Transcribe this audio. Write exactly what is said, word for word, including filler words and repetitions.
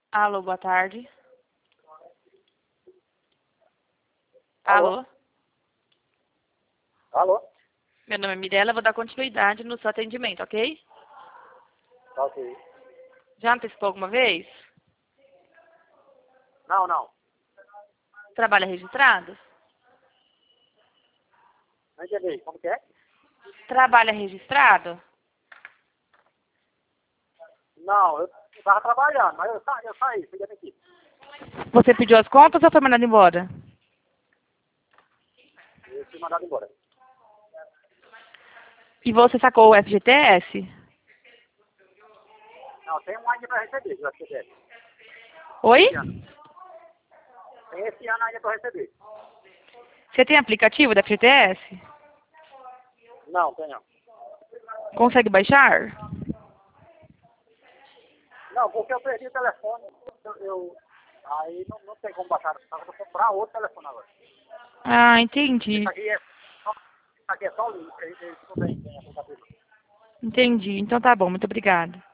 Alô, boa tarde. Alô? Alô? Alô? Meu nome é Mirella, vou dar continuidade no seu atendimento, ok? Ok. Já antecipou alguma vez? Não, não. Trabalha registrado? Não entendi. Como que é? Trabalha registrado? Não, eu estava trabalhando, mas eu, sa eu saí, fui demitido. Você pediu as contas ou foi mandado embora? Eu fui mandado embora. E você sacou o F G T S? Não, tem um ainda para receber, do F G T S. Oi? Esse ano. Tem esse ano ainda para receber. Você tem aplicativo da F G T S? Não, tem não. Consegue baixar? Não, porque eu perdi o telefone. Eu, eu- aí não, não tem como baixar. Eu vou comprar outro telefone agora. Ah, entendi. Isso aqui é só, isso aqui é só o link. Ele, ele não tem, tem aplicativo. Entendi. Então tá bom, muito obrigada.